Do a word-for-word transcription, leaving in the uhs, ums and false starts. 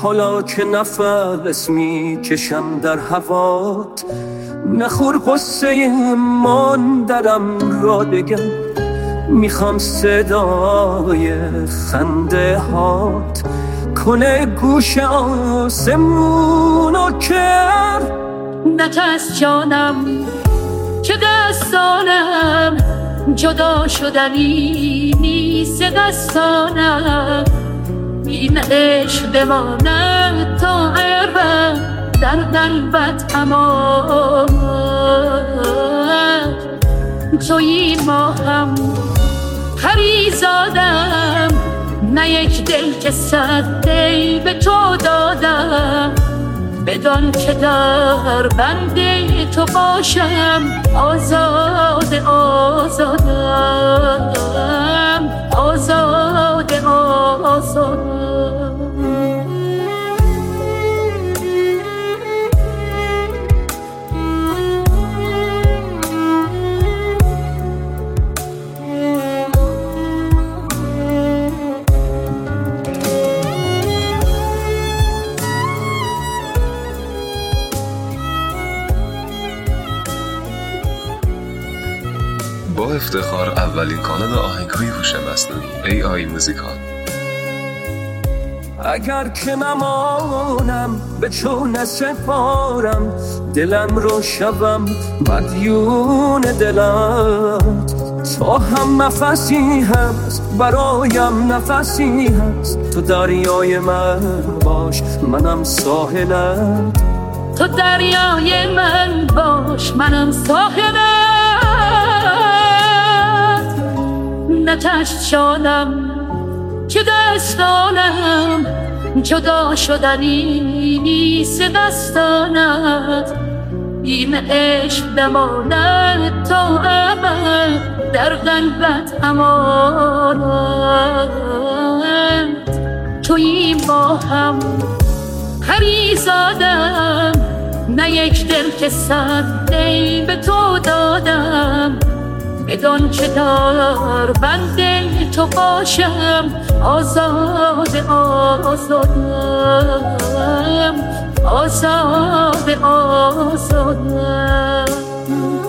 حالا که نفس میکشم در هوات، نخور قصه ماندنم را بگم. میخوام صدای خنده هات کنه گوش آسمونو کر. نترس جانم که دستانم جدا شدنی نیست دستانم. این عشق بماند تا ابد در قلبت امان. تویی ماهم پریزادم، نه یک دل که صد دل به تو دادم. بدان که در بند تو باشم آزاد آزادم، آزاد آزادم. با افتخار اولین کانال آهنگ‌های هوش مصنوعی ای آی موزیکال. اگر که نمانم به چون نسپارم، دلم رو شوم مدیون دلت. تو هم نفسی هست برایم نفسی هست، تو دریای من باش منم ساحلت. تو دریای من باش منم ساحلت. نترس جانم که دستانم جدا شدنی نیست دستانت. این عشق بماند تا ابد در قلبت امانت. تویی با هم پریزادم، نه یک دل که صد دل به تو دادم. بدان که در بند تو باشم آزاد آزادم، آزاد آزادم.